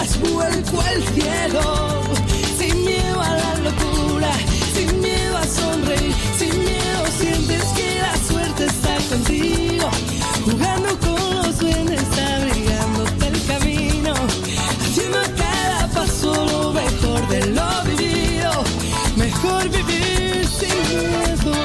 das vuelco al cielo, sin miedo a la locura, sin miedo a sonreír, sin miedo sientes que la suerte está contigo, jugando con los duendes, abrigándote el camino, haciendo a cada paso lo mejor de lo vivido, mejor vivir sin miedo.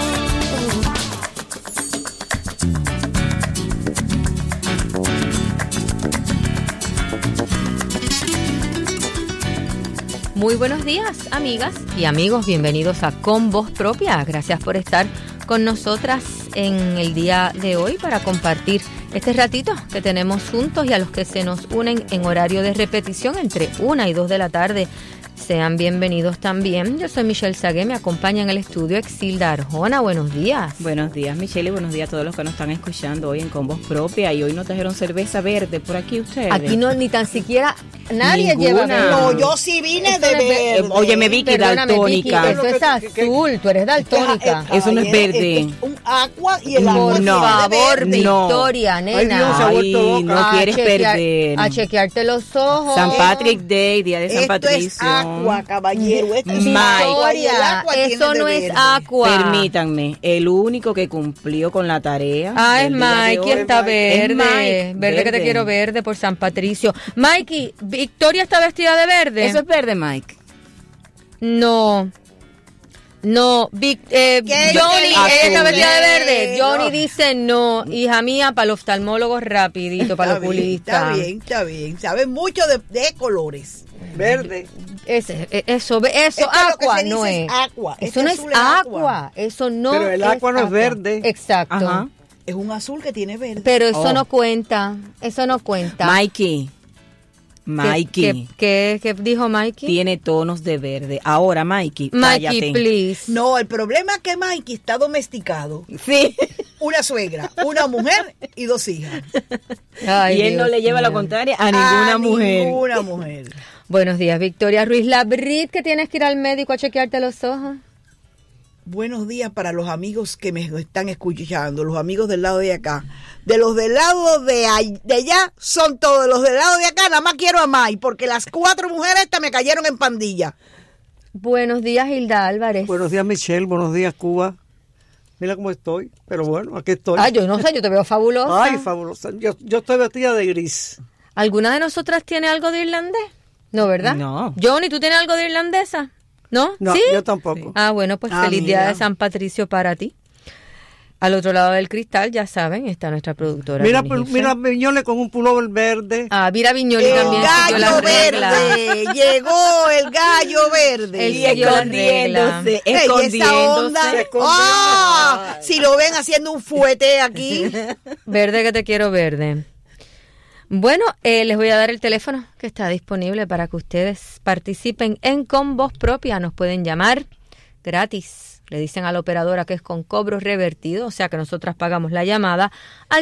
Muy buenos días, amigas y amigos. Bienvenidos a Con Voz Propia. Gracias por estar con nosotras en el día de hoy para compartir este ratito que tenemos juntos y a los que se nos unen en horario de repetición entre 1 y 2 de la tarde. Sean bienvenidos también. Yo soy Michelle Sagué, me acompaña en el estudio Exilda Arjona. Buenos días. Buenos días, Michelle, y buenos días a todos los que nos están escuchando hoy en Con Voz Propia. Y hoy nos trajeron cerveza verde por aquí ustedes. Aquí no, ni tan siquiera nadie Ninguna. lleva verde. No, yo sí vine de verde. Óyeme, Vicky, Perdóname, daltónica. Vicky, eso es azul, tú eres daltónica. Eso no es verde. Es un agua y el No, agua Por no, favor, verde. Victoria, nena. Ay, no quieres perder. A chequearte los ojos. San Patrick Day, día de San Esto Patricio. es agua, caballero. Esto es Mike. agua y el agua tiene Eso de no es verde. agua. Permítanme, el único que cumplió con la tarea. Ah, es del día de Mikey, hoy está verde. es Mike, Verde que te quiero verde por San Patricio. Mikey, ¿Victoria está vestida de verde? Eso es verde, Mike. No. No, Johnny, ella está vestida de verde. Johnny dice no, hija mía, para los oftalmólogos rapidito, para los oculistas. Está bien. Saben mucho de colores. Verde. Eso, Esto es lo agua que se no dice es. agua. Eso Este no es azul es agua. Eso no Pero el agua no es verde. Exacto. Ajá. Es un azul que tiene verde. Pero eso Oh. no cuenta. Eso no cuenta. Mikey. ¿Qué dijo Mikey? Tiene tonos de verde. Ahora, Mikey, cállate. Mikey, please. No, el problema es que Mikey está domesticado. Sí. Una suegra, una mujer y 2 hijas. Ay, Y él no Dios le lleva la mío. contraria a ninguna mujer. Ninguna mujer. Buenos días, Victoria Ruiz Labrit, que tienes que ir al médico a chequearte los ojos. Buenos días para los amigos que me están escuchando, los amigos del lado de acá. De los del lado de allá son todos, los del lado de acá nada más quiero a May, porque las 4 mujeres estas me cayeron en pandilla. Buenos días, Hilda Álvarez. Buenos días, Michelle. Buenos días, Cuba. Mira cómo estoy. Pero bueno, aquí estoy. Yo no sé, yo te veo fabulosa. Ay, fabulosa. Yo estoy vestida de gris. ¿Alguna de nosotras tiene algo de irlandés? No, ¿verdad? No. Johnny, ¿tú tienes algo de irlandesa? ¿No? No, ¿Sí? yo tampoco. Ah, bueno, pues feliz día mira. de San Patricio para ti. Al otro lado del cristal, ya saben, está nuestra productora. Mira, Jenny Gilson. mira Viñoles con un pullover verde. Ah, mira Viñoli El también siguió gallo las reglas. verde, llegó el gallo verde. Él Y siguió las escondiéndose, Ey, esa onda. escondiéndose. Si lo ven haciendo un fuete aquí. Verde que te quiero verde. Bueno, les voy a dar el teléfono que está disponible para que ustedes participen en Con Voz Propia. Nos pueden llamar gratis. Le dicen a la operadora que es con cobro revertido, o sea que nosotras pagamos la llamada al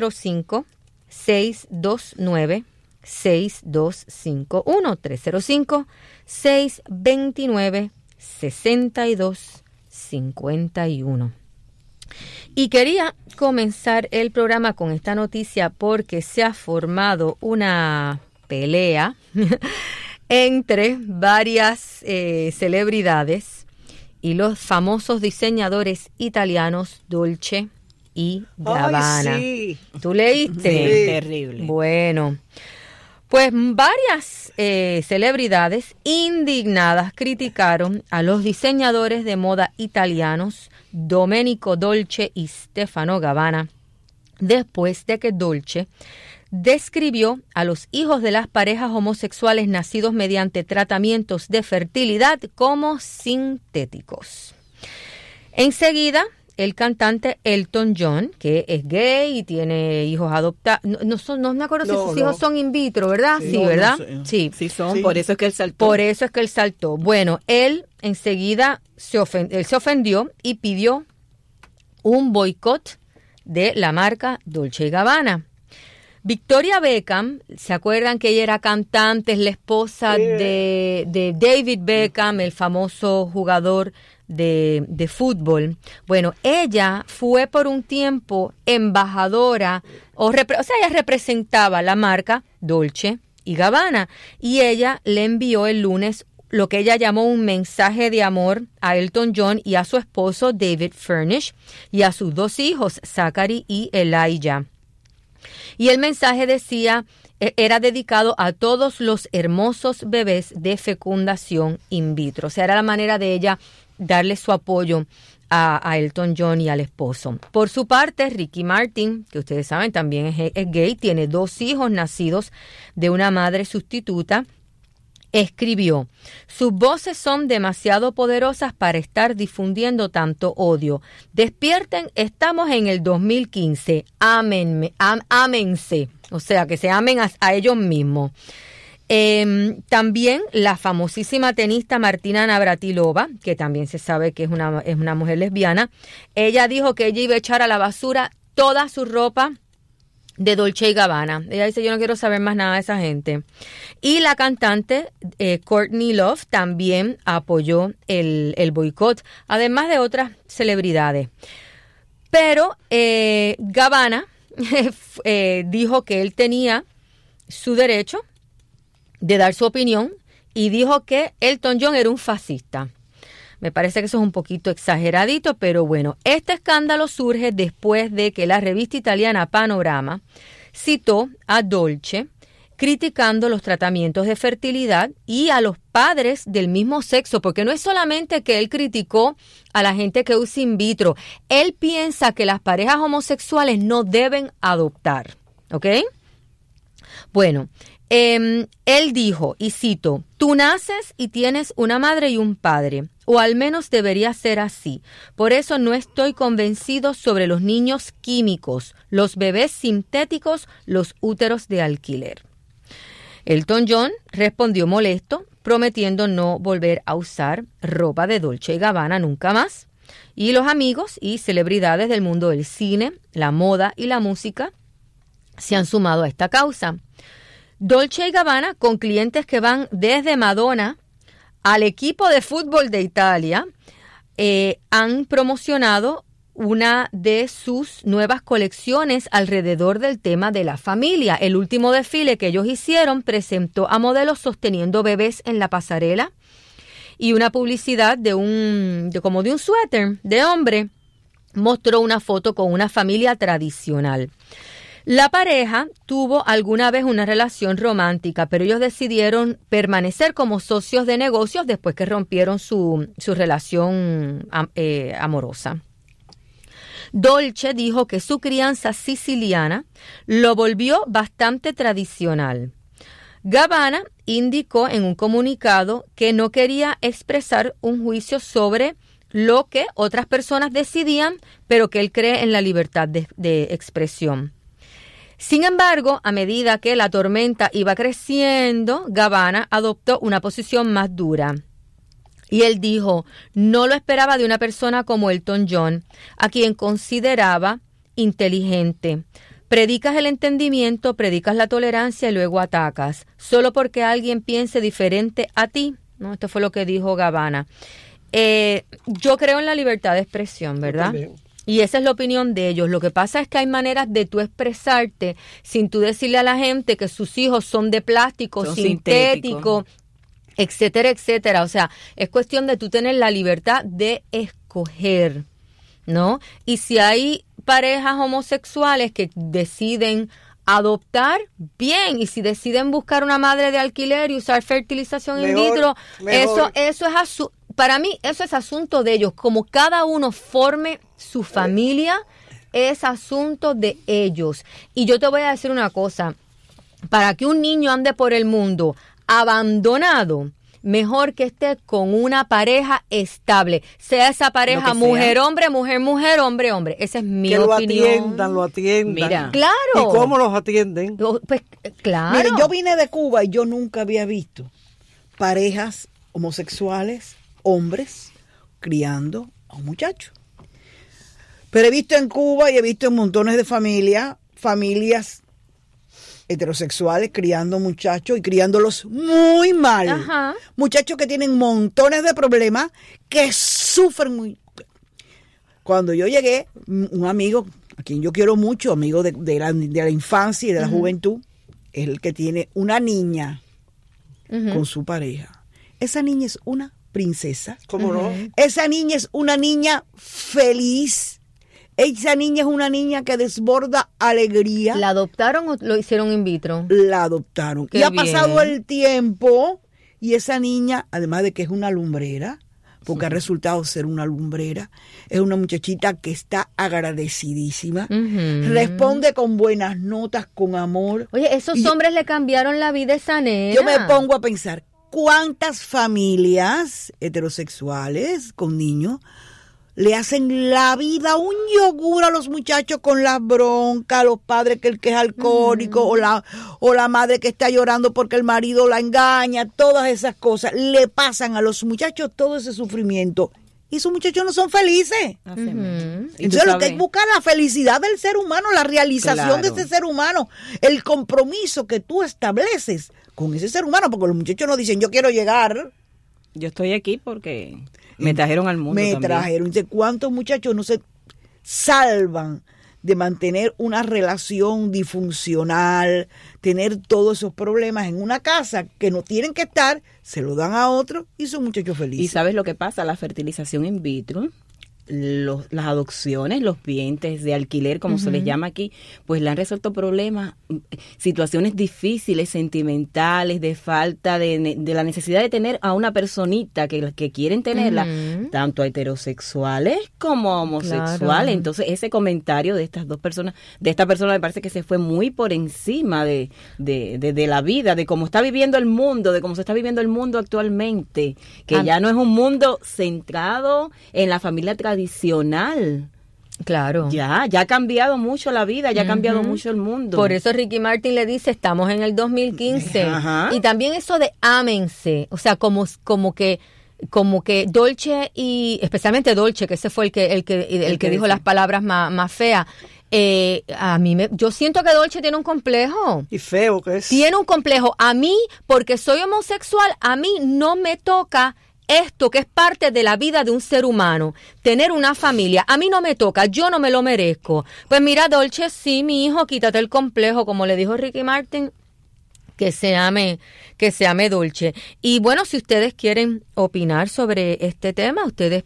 305-629-6251. 305-629-6251. Y quería comenzar el programa con esta noticia porque se ha formado una pelea entre varias celebridades y los famosos diseñadores italianos Dolce y Gabbana. Ay, sí. ¿Tú leíste? Sí, terrible. Bueno, pues varias celebridades indignadas criticaron a los diseñadores de moda italianos Domenico Dolce y Stefano Gabbana después de que Dolce describió a los hijos de las parejas homosexuales nacidos mediante tratamientos de fertilidad como sintéticos. Enseguida, el cantante Elton John, que es gay y tiene hijos adoptados, no me acuerdo si sus hijos son in vitro, ¿verdad? Sí, ¿verdad? No sé. Sí. Sí son, Sí. por eso es que él saltó. Por eso es que él saltó. Bueno, él enseguida se ofendió y pidió un boicot de la marca Dolce & Gabbana. Victoria Beckham, ¿se acuerdan que ella era cantante, es la esposa de David Beckham, el famoso jugador de fútbol? Bueno, ella fue por un tiempo embajadora, ella representaba la marca Dolce y Gabbana, y ella le envió el lunes lo que ella llamó un mensaje de amor a Elton John y a su esposo David Furnish y a sus 2 hijos, Zachary y Elijah. Y el mensaje decía, era dedicado a todos los hermosos bebés de fecundación in vitro. O sea, era la manera de ella darle su apoyo a Elton John y al esposo. Por su parte, Ricky Martin, que ustedes saben también es gay, tiene 2 hijos nacidos de una madre sustituta. Escribió, sus voces son demasiado poderosas para estar difundiendo tanto odio. Despierten, estamos en el 2015. Ámense. O sea, que se amen a ellos mismos. También la famosísima tenista Martina Navratilova, que también se sabe que es una mujer lesbiana, ella dijo que ella iba a echar a la basura toda su ropa de Dolce & Gabbana. Ella dice, yo no quiero saber más nada de esa gente. Y la cantante Courtney Love también apoyó el boicot, además de otras celebridades. Pero Gabbana dijo que él tenía su derecho de dar su opinión y dijo que Elton John era un fascista. Me parece que eso es un poquito exageradito, pero bueno, este escándalo surge después de que la revista italiana Panorama citó a Dolce criticando los tratamientos de fertilidad y a los padres del mismo sexo, porque no es solamente que él criticó a la gente que usa in vitro, él piensa que las parejas homosexuales no deben adoptar, ¿ok? Bueno, él dijo, y cito, tú naces y tienes una madre y un padre, o al menos debería ser así. Por eso no estoy convencido sobre los niños químicos, los bebés sintéticos, los úteros de alquiler. Elton John respondió molesto, prometiendo no volver a usar ropa de Dolce & Gabbana nunca más. Y los amigos y celebridades del mundo del cine, la moda y la música se han sumado a esta causa. Dolce & Gabbana, con clientes que van desde Madonna al equipo de fútbol de Italia, han promocionado una de sus nuevas colecciones alrededor del tema de la familia. El último desfile que ellos hicieron presentó a modelos sosteniendo bebés en la pasarela y una publicidad como de un suéter de hombre mostró una foto con una familia tradicional. La pareja tuvo alguna vez una relación romántica, pero ellos decidieron permanecer como socios de negocios después que rompieron su relación amorosa. Dolce dijo que su crianza siciliana lo volvió bastante tradicional. Gabbana indicó en un comunicado que no quería expresar un juicio sobre lo que otras personas decidían, pero que él cree en la libertad de expresión. Sin embargo, a medida que la tormenta iba creciendo, Gabbana adoptó una posición más dura. Y él dijo, no lo esperaba de una persona como Elton John, a quien consideraba inteligente. Predicas el entendimiento, predicas la tolerancia y luego atacas, solo porque alguien piense diferente a ti. ¿No? Esto fue lo que dijo Gabbana. Yo creo en la libertad de expresión, ¿verdad? Y esa es la opinión de ellos. Lo que pasa es que hay maneras de tú expresarte sin tú decirle a la gente que sus hijos son de plástico, sintético, etcétera, etcétera. O sea, es cuestión de tú tener la libertad de escoger, ¿no? Y si hay parejas homosexuales que deciden adoptar, bien, y si deciden buscar una madre de alquiler y usar fertilización in vitro, eso es para mí eso es asunto de ellos. Como cada uno forme su familia, es asunto de ellos. Y yo te voy a decir una cosa, para que un niño ande por el mundo abandonado, mejor que esté con una pareja estable, sea esa pareja mujer-hombre, mujer-mujer, hombre-hombre. Esa es mi opinión. Lo atiendan. Mira. Claro. ¿Y cómo los atienden? Pues claro. Mire, yo vine de Cuba y yo nunca había visto parejas homosexuales, hombres, criando a un muchacho. Pero he visto en Cuba y he visto en montones de familias heterosexuales criando muchachos y criándolos muy mal. Ajá. Muchachos que tienen montones de problemas, que sufren muy. Cuando yo llegué, un amigo, a quien yo quiero mucho, amigo de la infancia y de la juventud, es el que tiene una niña con su pareja. Esa niña es una princesa. ¿Cómo no? Esa niña es una niña feliz. Esa niña es una niña que desborda alegría. ¿La adoptaron o lo hicieron in vitro? La adoptaron. Qué Y ha bien. pasado el tiempo y esa niña, además de que es una lumbrera, porque ha resultado ser una lumbrera, es una muchachita que está agradecidísima, responde con buenas notas, con amor. Oye, esos hombres le cambiaron la vida a esa nena. Yo me pongo a pensar, ¿cuántas familias heterosexuales con niños le hacen la vida un yogur a los muchachos con las broncas, a los padres que el que es alcohólico o la madre que está llorando porque el marido la engaña? Todas esas cosas le pasan a los muchachos, todo ese sufrimiento, y esos muchachos no son felices. Entonces lo que hay que buscar la felicidad del ser humano, la realización de ese ser humano, el compromiso que tú estableces con ese ser humano, porque los muchachos no dicen yo quiero llegar. Yo estoy aquí porque me trajeron al mundo también. trajeron. Dice, ¿cuántos muchachos no se salvan de mantener una relación disfuncional, tener todos esos problemas en una casa que no tienen que estar, se lo dan a otro y son muchachos felices? ¿Y sabes lo que pasa? La fertilización in vitro, las adopciones, los vientres de alquiler, como se les llama aquí, pues le han resuelto problemas, situaciones difíciles, sentimentales, de falta de la necesidad de tener a una personita que quieren tenerla, tanto a heterosexuales como a homosexuales. Claro. Entonces, ese comentario de estas dos personas, de esta persona, me parece que se fue muy por encima de la vida, de cómo está viviendo el mundo, de cómo se está viviendo el mundo actualmente, que ya no es un mundo centrado en la familia tradicional. Claro. Ya ha cambiado mucho la vida, ya ha cambiado mucho el mundo. Por eso Ricky Martin le dice, estamos en el 2015. Ajá. Y también eso de ámense, o sea, como que Dolce, y especialmente Dolce, que ese fue el que dijo las palabras más feas. Yo siento que Dolce tiene un complejo. Y feo que es. Tiene un complejo. A mí, porque soy homosexual, a mí no me toca esto que es parte de la vida de un ser humano, tener una familia. A mí no me toca, yo no me lo merezco. Pues mira, Dolce, sí, mi hijo, quítate el complejo, como le dijo Ricky Martin, que se ame Dolce. Y bueno, si ustedes quieren opinar sobre este tema, ustedes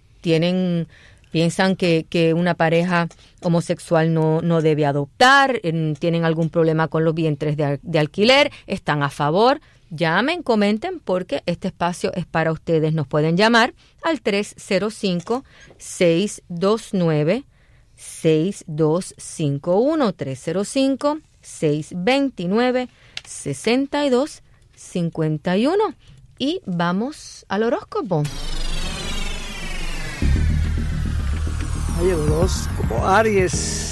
piensan que una pareja homosexual no debe adoptar, tienen algún problema con los vientres de alquiler, están a favor. Llamen, comenten, porque este espacio es para ustedes. Nos pueden llamar al 305-629-6251, 305-629-6251. Y vamos al horóscopo. Ay, el horóscopo. Aries.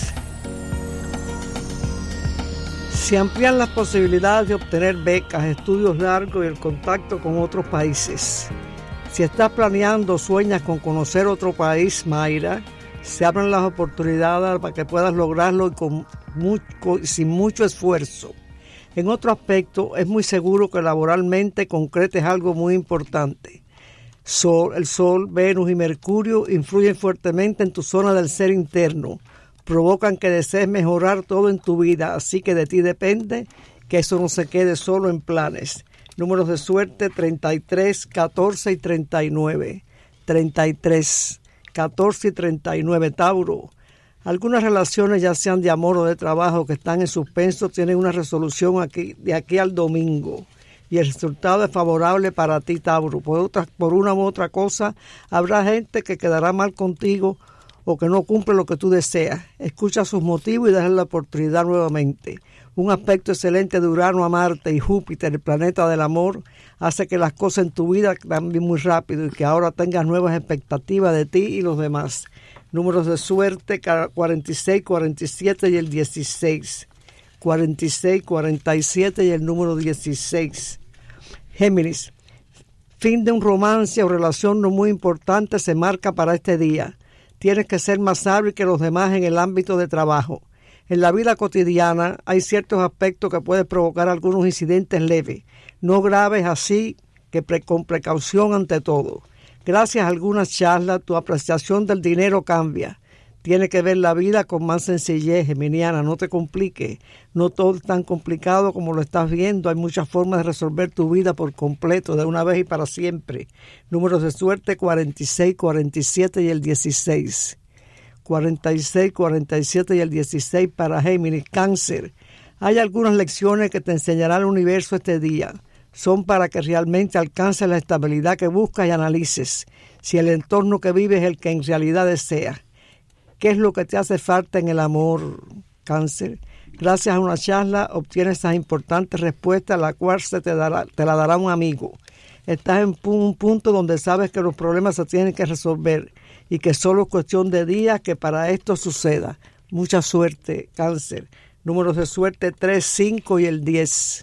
Se amplían las posibilidades de obtener becas, estudios largos y el contacto con otros países. Si estás planeando, sueñas con conocer otro país, Mayra, se abren las oportunidades para que puedas lograrlo sin mucho esfuerzo. En otro aspecto, es muy seguro que laboralmente concretes algo muy importante. El Sol, Venus y Mercurio influyen fuertemente en tu zona del ser interno. Provocan que desees mejorar todo en tu vida, así que de ti depende que eso no se quede solo en planes. Números de suerte 33, 14 y 39. 33, 14 y 39. Tauro. Algunas relaciones, ya sean de amor o de trabajo, que están en suspenso, tienen una resolución de aquí al domingo. Y el resultado es favorable para ti, Tauro. Por una u otra cosa, habrá gente que quedará mal contigo o que no cumple lo que tú deseas. Escucha sus motivos y dale la oportunidad nuevamente. Un aspecto excelente de Urano a Marte y Júpiter, el planeta del amor, hace que las cosas en tu vida cambien muy rápido y que ahora tengas nuevas expectativas de ti y los demás. Números de suerte 46, 47 y el 16. 46, 47 y el número 16. Géminis. Fin de un romance o relación no muy importante se marca para este día. Tienes que ser más hábil que los demás en el ámbito de trabajo. En la vida cotidiana hay ciertos aspectos que pueden provocar algunos incidentes leves, no graves, así que con precaución ante todo. Gracias a algunas charlas, tu apreciación del dinero cambia. Tiene que ver la vida con más sencillez, geminiana, no te compliques. No todo es tan complicado como lo estás viendo. Hay muchas formas de resolver tu vida por completo, de una vez y para siempre. Números de suerte 46, 47 y el 16. 46, 47 y el 16 para Géminis. Cáncer. Hay algunas lecciones que te enseñará el universo este día. Son para que realmente alcances la estabilidad que buscas y analices si el entorno que vives es el que en realidad deseas. ¿Qué es lo que te hace falta en el amor, Cáncer? Gracias a una charla obtienes esas importantes respuestas, la cual te la dará un amigo. Estás en un punto donde sabes que los problemas se tienen que resolver y que solo es cuestión de días que para esto suceda. Mucha suerte, Cáncer. Números de suerte 3, 5 y el 10.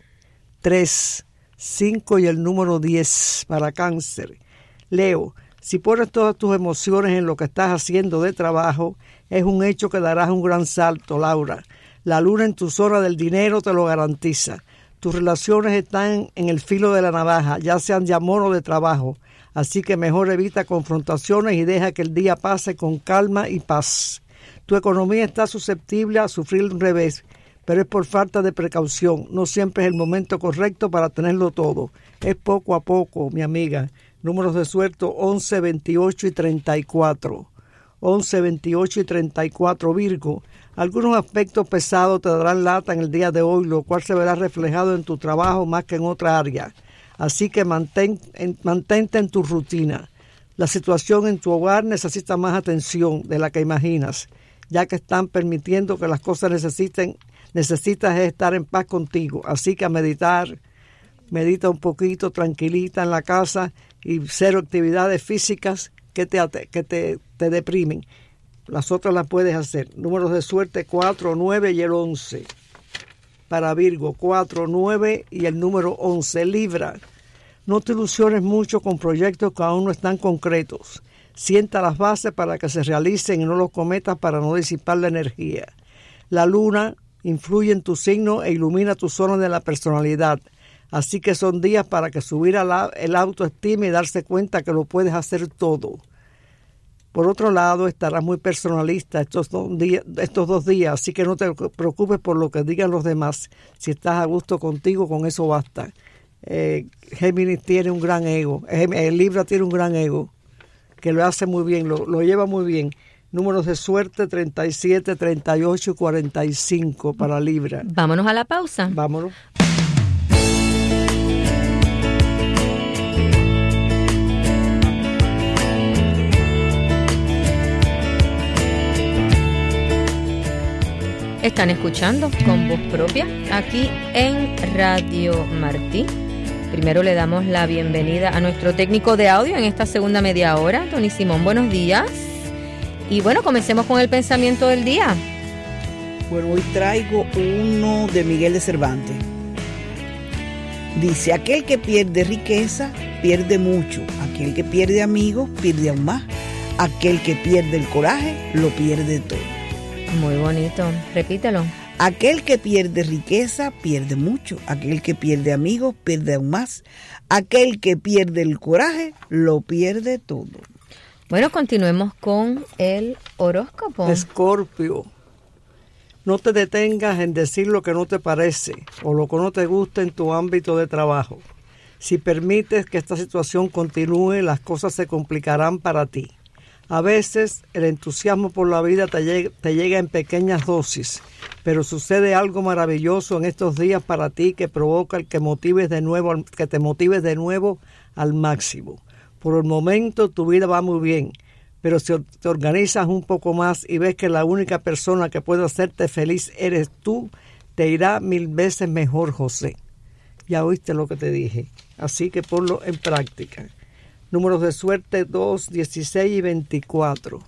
3, 5 y el número 10 para Cáncer. Leo. Si pones todas tus emociones en lo que estás haciendo de trabajo, es un hecho que darás un gran salto, Laura. La luna en tu zona del dinero te lo garantiza. Tus relaciones están en el filo de la navaja, ya sean de amor o de trabajo. Así que mejor evita confrontaciones y deja que el día pase con calma y paz. Tu economía está susceptible a sufrir un revés, pero es por falta de precaución. No siempre es el momento correcto para tenerlo todo. Es poco a poco, mi amiga. Números de suerte 11, 28 y 34. 11, 28 y 34, Virgo. Algunos aspectos pesados te darán lata en el día de hoy, lo cual se verá reflejado en tu trabajo más que en otra área. Así que mantente en tu rutina. La situación en tu hogar necesita más atención de la que imaginas, ya que están permitiendo que las cosas necesitas estar en paz contigo. Así que a meditar, medita un poquito, tranquilita en la casa y cero actividades físicas que te deprimen. Las otras las puedes hacer. Números de suerte 4, 9 y el 11. Para Virgo, 4, 9 y el número 11. Libra. No te ilusiones mucho con proyectos que aún no están concretos. Sienta las bases para que se realicen y no los cometas para no disipar la energía. La luna influye en tu signo e ilumina tu zona de la personalidad. Así que son días para que subir el autoestima y darse cuenta que lo puedes hacer todo. Por otro lado, estarás muy personalista estos 2 días, así que no te preocupes por lo que digan los demás. Si estás a gusto contigo, con eso basta. Géminis tiene un gran ego, Libra tiene un gran ego, que lo hace muy bien, lo lleva muy bien. Números de suerte 37, 38 y 45 para Libra. Vámonos a la pausa. Vámonos. Están escuchando Con Voz Propia aquí en Radio Martí. Primero le damos la bienvenida a nuestro técnico de audio en esta segunda media hora, Tony Simón. Buenos días. Y bueno, comencemos con el pensamiento del día. Bueno, hoy traigo uno de Miguel de Cervantes. Dice, aquel que pierde riqueza, pierde mucho. Aquel que pierde amigos, pierde aún más. Aquel que pierde el coraje, lo pierde todo. Muy bonito. Repítelo. Aquel que pierde riqueza, pierde mucho. Aquel que pierde amigos, pierde aún más. Aquel que pierde el coraje, lo pierde todo. Bueno, continuemos con el horóscopo. Escorpio. No te detengas en decir lo que no te parece o lo que no te gusta en tu ámbito de trabajo. Si permites que esta situación continúe, las cosas se complicarán para ti. A veces el entusiasmo por la vida te llega en pequeñas dosis, pero sucede algo maravilloso en estos días para ti que provoca que te motives de nuevo al máximo. Por el momento tu vida va muy bien, pero si te organizas un poco más y ves que la única persona que puede hacerte feliz eres tú, te irá 1000 veces mejor, José. Ya oíste lo que te dije, así que ponlo en práctica. Números de suerte 2, 16 y 24.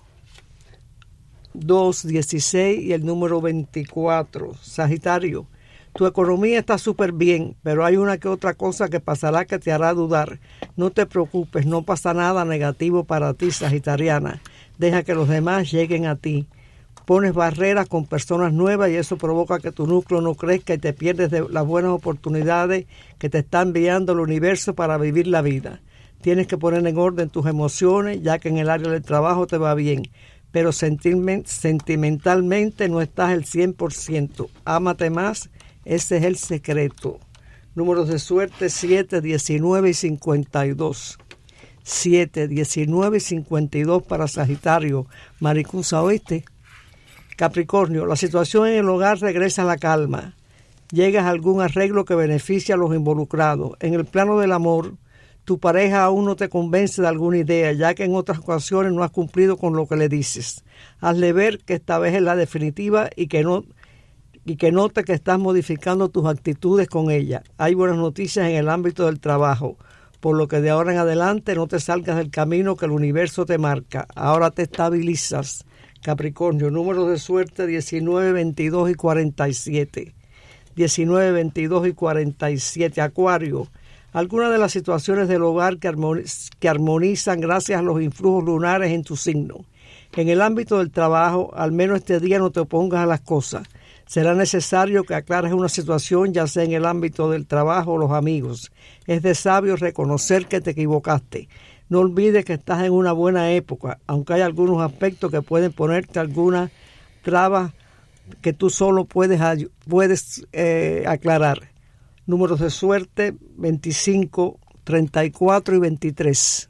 2, 16 y el número 24. Sagitario, tu economía está súper bien, pero hay una que otra cosa que pasará que te hará dudar. No te preocupes, no pasa nada negativo para ti, Sagitariana. Deja que los demás lleguen a ti. Pones barreras con personas nuevas y eso provoca que tu núcleo no crezca y te pierdes de las buenas oportunidades que te está enviando el universo para vivir la vida. Tienes que poner en orden tus emociones, ya que en el área del trabajo te va bien, pero sentimentalmente no estás el 100%. Ámate más, ese es el secreto. Números de suerte 7, 19 y 52. 7, 19 y 52 para Sagitario. Maricusa, ¿oíste? Capricornio, la situación en el hogar regresa a la calma. Llegas a algún arreglo que beneficia a los involucrados. En el plano del amor, tu pareja aún no te convence de alguna idea, ya que en otras ocasiones no has cumplido con lo que le dices. Hazle ver que esta vez es la definitiva y que note que estás modificando tus actitudes con ella. Hay buenas noticias en el ámbito del trabajo, por lo que de ahora en adelante no te salgas del camino que el universo te marca. Ahora te estabilizas. Capricornio, números de suerte 19, 22 y 47. 19, 22 y 47. Acuario, algunas de las situaciones del hogar que armonizan gracias a los influjos lunares en tu signo. En el ámbito del trabajo, al menos este día no te opongas a las cosas. Será necesario que aclares una situación, ya sea en el ámbito del trabajo o los amigos. Es de sabio reconocer que te equivocaste. No olvides que estás en una buena época, aunque hay algunos aspectos que pueden ponerte algunas trabas que tú solo puedes aclarar. Números de suerte 25, 34 y 23.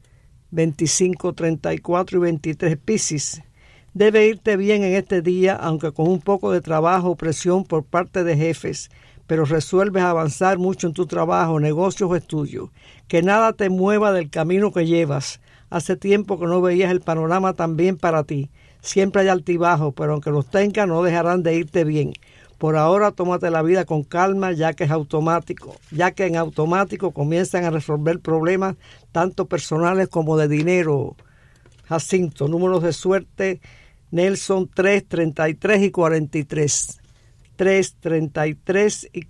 25, 34 y 23. Piscis, debe irte bien en este día, aunque con un poco de trabajo o presión por parte de jefes, pero resuelves avanzar mucho en tu trabajo, negocios o estudios. Que nada te mueva del camino que llevas. Hace tiempo que no veías el panorama tan bien para ti. Siempre hay altibajos, pero aunque los tengas no dejarán de irte bien. Por ahora tómate la vida con calma, ya que en automático comienzan a resolver problemas tanto personales como de dinero. Jacinto, números de suerte, Nelson 3, 33 y 43. 3, 33 y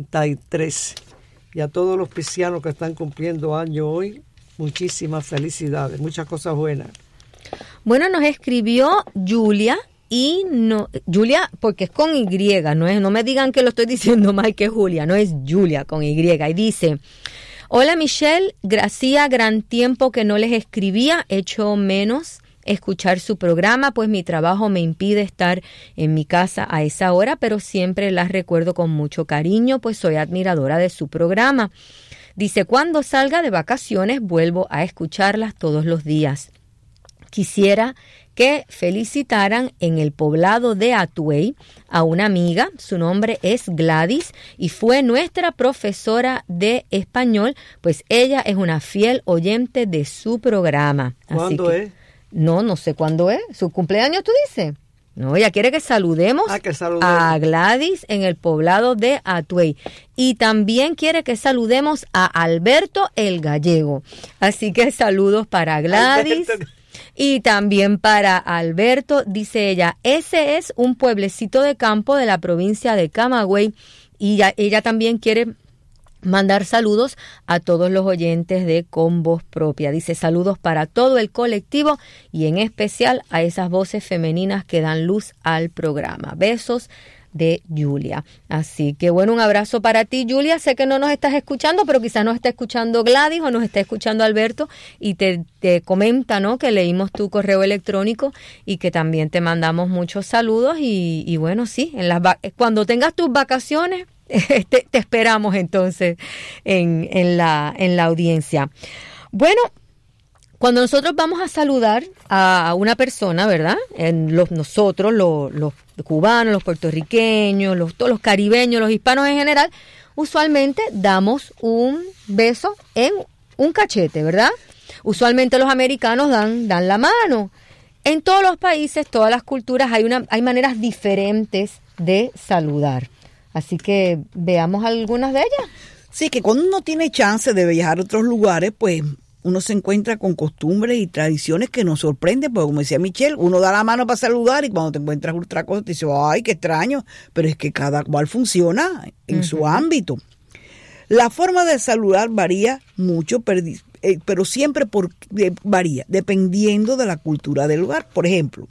43. Y a todos los piscianos que están cumpliendo año hoy, muchísimas felicidades, muchas cosas buenas. Bueno, nos escribió Julia. Y no, Julia, porque es con Y, no me digan que lo estoy diciendo mal, que es Julia, no es Julia con Y. Y dice: hola Michelle, hacía gran tiempo que no les escribía, echo menos escuchar su programa, pues mi trabajo me impide estar en mi casa a esa hora, pero siempre las recuerdo con mucho cariño, pues soy admiradora de su programa. Dice: cuando salga de vacaciones vuelvo a escucharlas todos los días. Quisiera que felicitaran en el poblado de Atuey a una amiga, su nombre es Gladys y fue nuestra profesora de español, pues ella es una fiel oyente de su programa. ¿Cuándo es? No sé cuándo es. ¿Su cumpleaños tú dices? No, ella quiere que saludemos a Gladys en el poblado de Atuey. Y también quiere que saludemos a Alberto el Gallego. Así que saludos para Gladys. Y también para Alberto, dice ella, ese es un pueblecito de campo de la provincia de Camagüey. Y ella también quiere mandar saludos a todos los oyentes de Con Voz Propia. Dice: saludos para todo el colectivo y en especial a esas voces femeninas que dan luz al programa. Besos de Julia. Así que bueno, un abrazo para ti, Julia. Sé que no nos estás escuchando, pero quizás nos está escuchando Gladys o nos está escuchando Alberto y te comenta, ¿no?, que leímos tu correo electrónico y que también te mandamos muchos saludos y bueno, sí, cuando tengas tus vacaciones te esperamos entonces en la audiencia. Bueno, cuando nosotros vamos a saludar a una persona, ¿verdad? Nosotros, los cubanos, los puertorriqueños, todos los caribeños, los hispanos en general, usualmente damos un beso en un cachete, ¿verdad? Usualmente los americanos dan la mano. En todos los países, todas las culturas, hay maneras diferentes de saludar. Así que veamos algunas de ellas. Sí, que cuando uno tiene chance de viajar a otros lugares, pues uno se encuentra con costumbres y tradiciones que nos sorprenden, porque como decía Michelle, uno da la mano para saludar y cuando te encuentras otra cosa te dice, ay, qué extraño, pero es que cada cual funciona en su ámbito. La forma de saludar varía mucho, pero siempre varía, dependiendo de la cultura del lugar. Por ejemplo,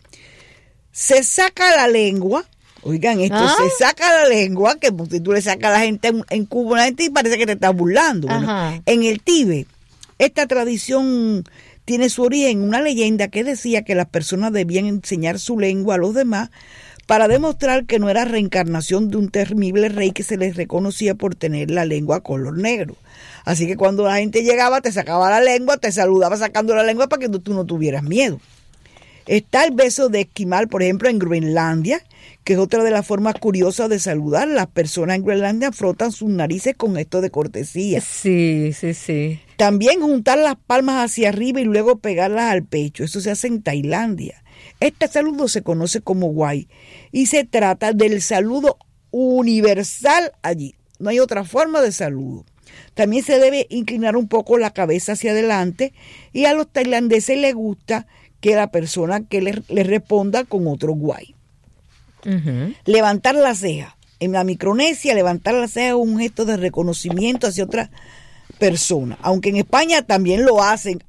se saca la lengua, oigan esto, se saca la lengua, que si tú le sacas a la gente en Cuba, la gente parece que te está burlando. Bueno, en el Tíbet, esta tradición tiene su origen en una leyenda que decía que las personas debían enseñar su lengua a los demás para demostrar que no era reencarnación de un temible rey que se les reconocía por tener la lengua color negro. Así que cuando la gente llegaba, te sacaba la lengua, te saludaba sacando la lengua para que tú no tuvieras miedo. Está el beso de esquimal, por ejemplo, en Groenlandia, que es otra de las formas curiosas de saludar. Las personas en Groenlandia frotan sus narices con esto de cortesía. Sí, sí, sí. También juntar las palmas hacia arriba y luego pegarlas al pecho. Eso se hace en Tailandia. Este saludo se conoce como Wai y se trata del saludo universal allí. No hay otra forma de saludo. También se debe inclinar un poco la cabeza hacia adelante y a los tailandeses les gusta que la persona que le responda con otro Wai. Uh-huh. Levantar la ceja. En la Micronesia, levantar la ceja es un gesto de reconocimiento hacia otra persona. Aunque en España también lo hacen,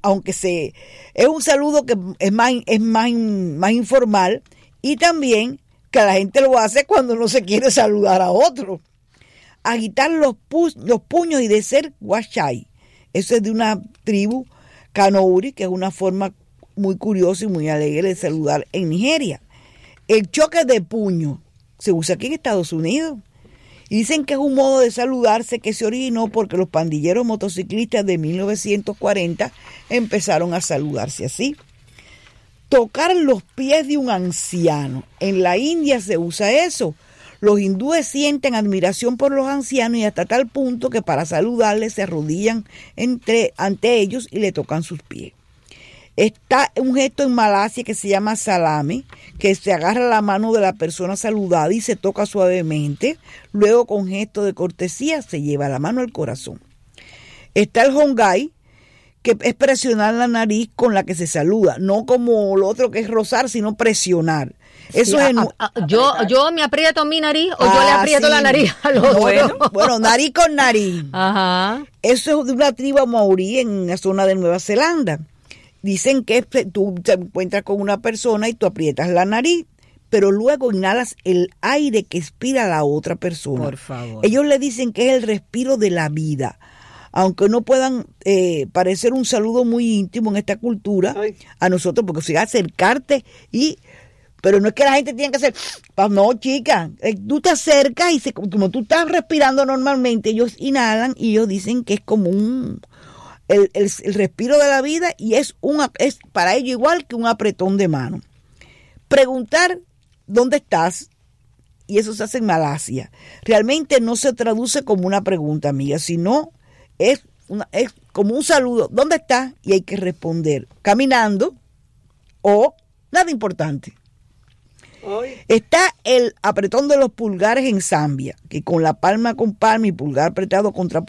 es un saludo que es más informal, y también que la gente lo hace cuando no se quiere saludar a otro. Agitar los puños y decir washai. Eso es de una tribu Kanouri, que es una forma muy curiosa y muy alegre de saludar en Nigeria. El choque de puño se usa aquí en Estados Unidos. Y dicen que es un modo de saludarse que se originó porque los pandilleros motociclistas de 1940 empezaron a saludarse así. Tocar los pies de un anciano. En la India se usa eso. Los hindúes sienten admiración por los ancianos y hasta tal punto que para saludarles se arrodillan ante ellos y le tocan sus pies. Está un gesto en Malasia que se llama salami, que se agarra la mano de la persona saludada y se toca suavemente. Luego, con gesto de cortesía, se lleva la mano al corazón. Está el hongai, que es presionar la nariz con la que se saluda, no como lo otro que es rozar, sino presionar. Eso sí, yo me aprieto mi nariz o yo le aprieto la nariz al otro. Bueno, nariz con nariz. Ajá. Eso es de una tribu maorí en la zona de Nueva Zelanda. Dicen que tú te encuentras con una persona y tú aprietas la nariz, pero luego inhalas el aire que expira la otra persona. Por favor. Ellos le dicen que es el respiro de la vida. Aunque no puedan parecer un saludo muy íntimo en esta cultura, a nosotros, porque si acercarte pero no es que la gente tenga que hacer, no, chica, tú te acercas y como tú estás respirando normalmente, ellos inhalan y ellos dicen que es como el respiro de la vida y es para ellos igual que un apretón de mano. Preguntar dónde estás, y eso se hace en Malasia, realmente no se traduce como una pregunta, amiga, sino es como un saludo. ¿Dónde estás? Y hay que responder caminando o nada importante. Está el apretón de los pulgares en Zambia, que con la palma con palma y pulgar apretado contra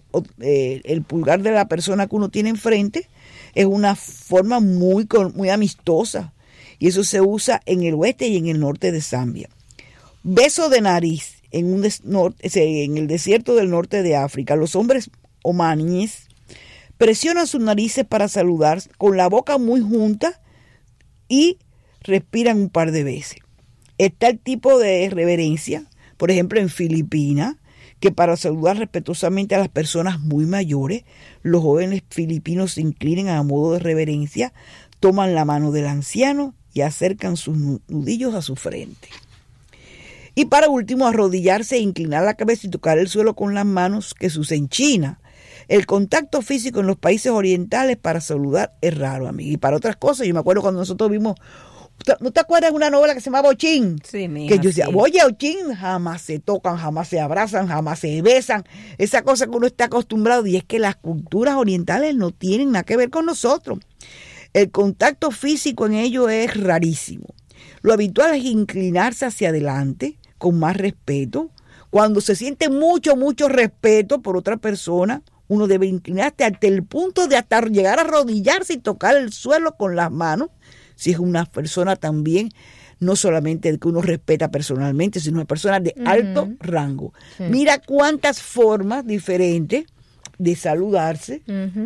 el pulgar de la persona que uno tiene enfrente, es una forma muy amistosa, y eso se usa en el oeste y en el norte de Zambia. Beso de nariz en el desierto del norte de África. Los hombres omaníes presionan sus narices para saludar con la boca muy junta y respiran un par de veces. Está el tipo de reverencia, por ejemplo en Filipinas, que para saludar respetuosamente a las personas muy mayores, los jóvenes filipinos se inclinan a modo de reverencia, toman la mano del anciano y acercan sus nudillos a su frente. Y para último, arrodillarse e inclinar la cabeza y tocar el suelo con las manos, que se usa en China. El contacto físico en los países orientales para saludar es raro, amiga. Y para otras cosas, yo me acuerdo cuando nosotros vimos, ¿no te acuerdas de una novela que se llamaba Ochín? Sí, mija, que yo decía, oye, Ochín, jamás se tocan, jamás se abrazan, jamás se besan. Esa cosa que uno está acostumbrado, y es que las culturas orientales no tienen nada que ver con nosotros. El contacto físico en ellos es rarísimo. Lo habitual es inclinarse hacia adelante con más respeto. Cuando se siente mucho respeto por otra persona, uno debe inclinarse hasta el punto de hasta llegar a arrodillarse y tocar el suelo con las manos. Si es una persona también, no solamente que uno respeta personalmente, sino una persona de alto rango. Sí. Mira cuántas formas diferentes de saludarse.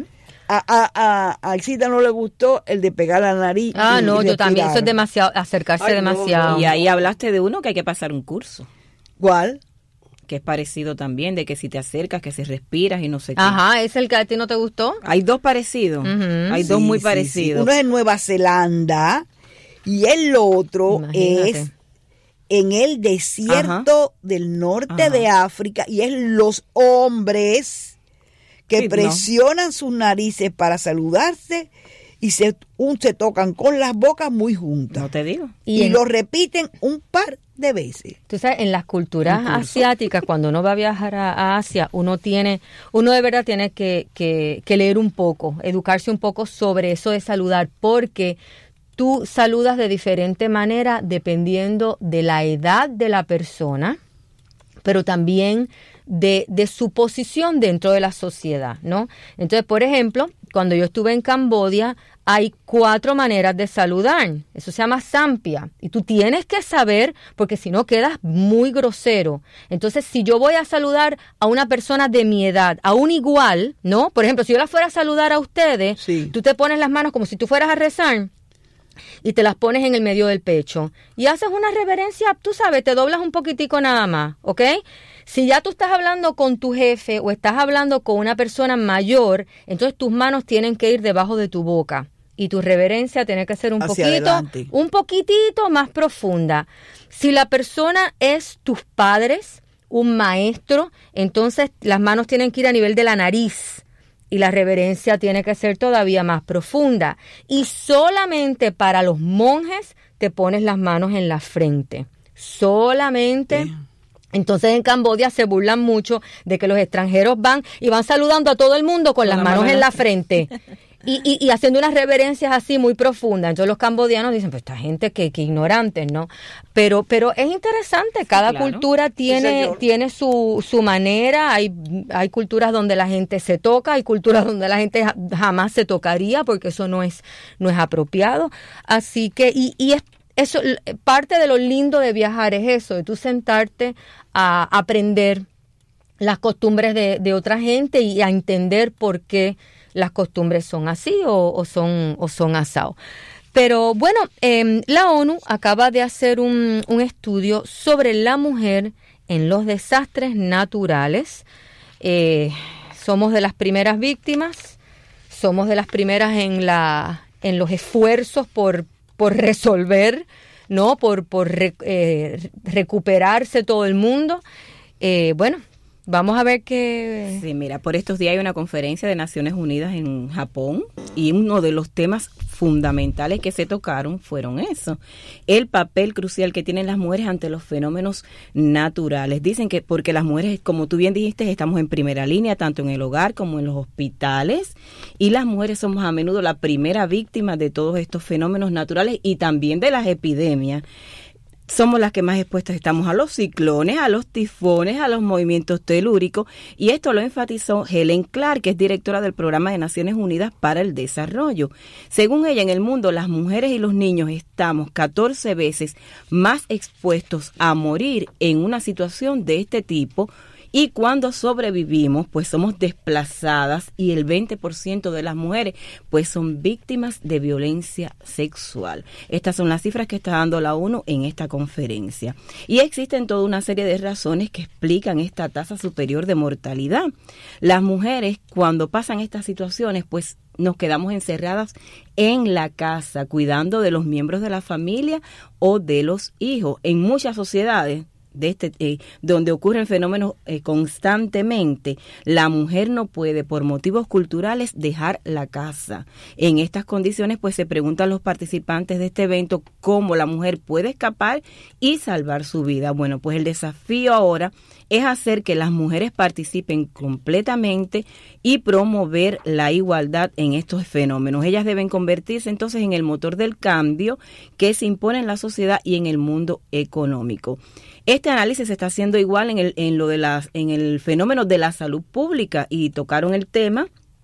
A Alcida no le gustó el de pegar la nariz. No, yo también, eso es demasiado, acercarse demasiado. No. Y ahí hablaste de uno que hay que pasar un curso. ¿Cuál? que es parecido también, de que si te acercas, que si respiras y no sé qué. Ajá, ¿es el que a ti no te gustó? Hay dos parecidos, hay dos muy parecidos. Uno es en Nueva Zelanda y el otro Imagínate. es en el desierto del norte de África, y es los hombres que presionan sus narices para saludarse y se tocan con las bocas muy juntas. No te digo. Y lo repiten un par de veces. Tú sabes, en las culturas asiáticas, cuando uno va a viajar a Asia, uno de verdad tiene que leer un poco, educarse un poco sobre eso de saludar, porque tú saludas de diferente manera dependiendo de la edad de la persona, pero también de su posición dentro de la sociedad, ¿no? Entonces, por ejemplo, cuando yo estuve en Camboya, hay 4 maneras de saludar. Eso se llama Sampia. Y tú tienes que saber, porque si no quedas muy grosero. Entonces, si yo voy a saludar a una persona de mi edad, aún igual, ¿no? Por ejemplo, si yo la fuera a saludar a ustedes, tú te pones las manos como si tú fueras a rezar y te las pones en el medio del pecho. Y haces una reverencia, tú sabes, te doblas un poquitico nada más, ¿ok? Si ya tú estás hablando con tu jefe o estás hablando con una persona mayor, entonces tus manos tienen que ir debajo de tu boca y tu reverencia tiene que ser un poquitito más profunda. Si la persona es tus padres, un maestro, entonces las manos tienen que ir a nivel de la nariz y la reverencia tiene que ser todavía más profunda. Y solamente para los monjes te pones las manos en la frente. Solamente. Sí. Entonces en Camboya se burlan mucho de que los extranjeros van y van saludando a todo el mundo con las manos en la frente y haciendo unas reverencias así muy profundas. Entonces los cambodianos dicen, pues esta gente que ignorantes, ¿no? Pero es interesante, cada cultura tiene su manera. Hay culturas donde la gente se toca, hay culturas donde la gente jamás se tocaría porque eso no es apropiado. Así que, y es eso, parte de lo lindo de viajar es eso, de tú sentarte a aprender las costumbres de otra gente y a entender por qué las costumbres son así o son asados. Pero bueno, la ONU acaba de hacer un estudio sobre la mujer en los desastres naturales. Somos de las primeras víctimas, somos de las primeras en los esfuerzos por resolver, ¿no? Por recuperarse todo el mundo. Bueno, vamos a ver qué... Sí, mira, por estos días hay una conferencia de Naciones Unidas en Japón y uno de los temas fundamentales que se tocaron fueron eso, el papel crucial que tienen las mujeres ante los fenómenos naturales. Dicen que porque las mujeres, como tú bien dijiste, estamos en primera línea, tanto en el hogar como en los hospitales, y las mujeres somos a menudo la primera víctima de todos estos fenómenos naturales y también de las epidemias. Somos las que más expuestas estamos a los ciclones, a los tifones, a los movimientos telúricos, y esto lo enfatizó Helen Clark, que es directora del Programa de Naciones Unidas para el Desarrollo. Según ella, en el mundo las mujeres y los niños estamos 14 veces más expuestos a morir en una situación de este tipo, y cuando sobrevivimos, pues somos desplazadas, y el 20% de las mujeres pues son víctimas de violencia sexual. Estas son las cifras que está dando la ONU en esta conferencia. Y existen toda una serie de razones que explican esta tasa superior de mortalidad. Las mujeres, cuando pasan estas situaciones, pues nos quedamos encerradas en la casa, cuidando de los miembros de la familia o de los hijos. En muchas sociedades donde ocurren fenómenos constantemente, la mujer no puede por motivos culturales dejar la casa. En estas condiciones pues se preguntan los participantes de este evento cómo la mujer puede escapar y salvar su vida. Bueno, pues el desafío ahora es hacer que las mujeres participen completamente y promover la igualdad en estos fenómenos. Ellas deben convertirse entonces en el motor del cambio que se impone en la sociedad y en el mundo económico. Este análisis se está haciendo igual en el fenómeno de la salud pública, y tocaron el tema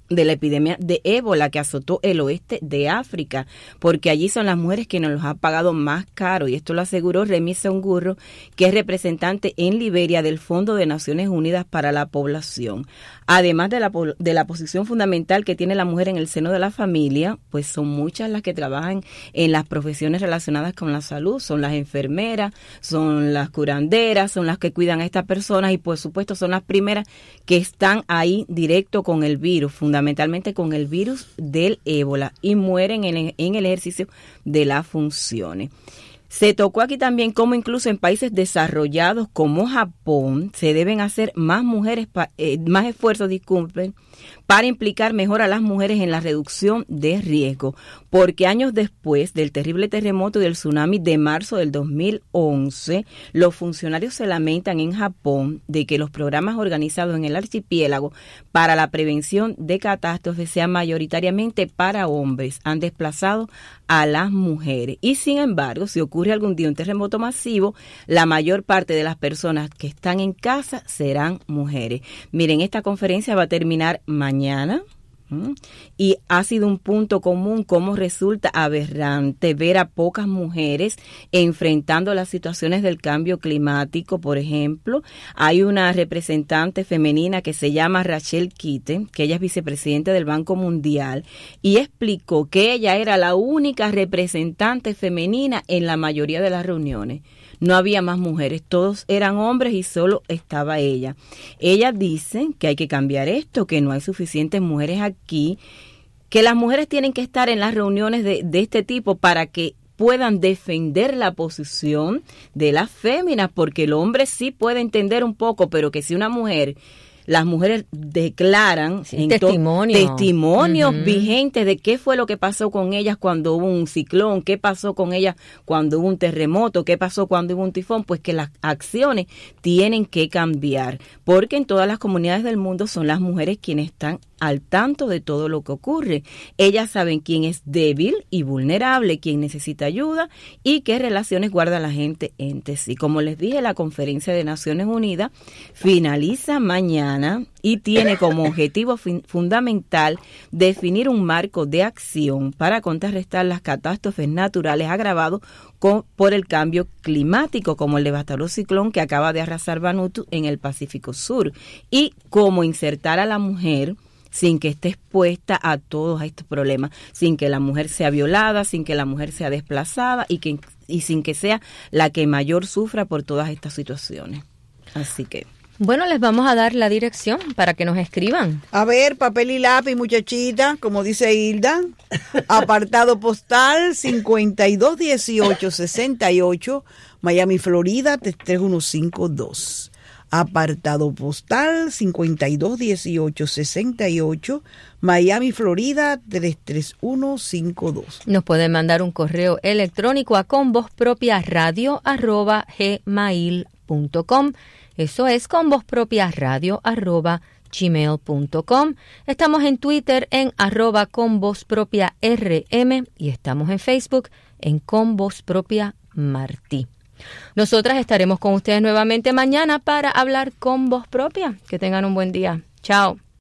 de la epidemia de ébola que azotó el oeste de África, porque allí son las mujeres que nos los han pagado más caro, y esto lo aseguró Remi Songurro, que es representante en Liberia del Fondo de Naciones Unidas para la Población. Además de la posición fundamental que tiene la mujer en el seno de la familia, pues son muchas las que trabajan en las profesiones relacionadas con la salud, son las enfermeras, son las curanderas, son las que cuidan a estas personas y por supuesto son las primeras que están ahí directo con el virus, fundamentalmente con el virus del ébola, y mueren en el ejercicio de las funciones. Se tocó aquí también cómo incluso en países desarrollados como Japón se deben hacer más esfuerzos, para implicar mejor a las mujeres en la reducción de riesgo, porque años después del terrible terremoto y del tsunami de marzo del 2011, los funcionarios se lamentan en Japón de que los programas organizados en el archipiélago para la prevención de catástrofes sean mayoritariamente para hombres, han desplazado a las mujeres. Y sin embargo, si ocurre algún día un terremoto masivo, la mayor parte de las personas que están en casa serán mujeres. Miren, esta conferencia va a terminar mañana. Y ha sido un punto común cómo resulta aberrante ver a pocas mujeres enfrentando las situaciones del cambio climático. Por ejemplo, hay una representante femenina que se llama Rachel Kite, que ella es vicepresidenta del Banco Mundial, y explicó que ella era la única representante femenina en la mayoría de las reuniones. No había más mujeres, todos eran hombres y solo estaba ella. Ella dice que hay que cambiar esto, que no hay suficientes mujeres aquí, que las mujeres tienen que estar en las reuniones de este tipo para que puedan defender la posición de las féminas, porque el hombre sí puede entender un poco, pero que si una mujer... Las mujeres declaran testimonios vigentes de qué fue lo que pasó con ellas cuando hubo un ciclón, qué pasó con ellas cuando hubo un terremoto, qué pasó cuando hubo un tifón, pues que las acciones tienen que cambiar, porque en todas las comunidades del mundo son las mujeres quienes están al tanto de todo lo que ocurre. Ellas saben quién es débil y vulnerable, quién necesita ayuda y qué relaciones guarda la gente entre sí. Como les dije, la Conferencia de Naciones Unidas finaliza mañana y tiene como objetivo fundamental definir un marco de acción para contrarrestar las catástrofes naturales agravados por el cambio climático, como el devastador ciclón que acaba de arrasar Vanuatu en el Pacífico Sur, y cómo insertar a la mujer sin que esté expuesta a todos estos problemas, sin que la mujer sea violada, sin que la mujer sea desplazada y sin que sea la que mayor sufra por todas estas situaciones. Así que... Bueno, les vamos a dar la dirección para que nos escriban. A ver, papel y lápiz, muchachita, como dice Hilda. Apartado postal 521868, Miami, Florida, 33152. Apartado postal 521868, Miami, Florida, 33152. Nos pueden mandar un correo electrónico a convozpropiaradio@gmail.com. Eso es convozpropiaradio@gmail.com. Estamos en Twitter en @convozpropiarm y estamos en Facebook en convozpropiamartí. Nosotras estaremos con ustedes nuevamente mañana para hablar con voz propia. Que tengan un buen día. Chao.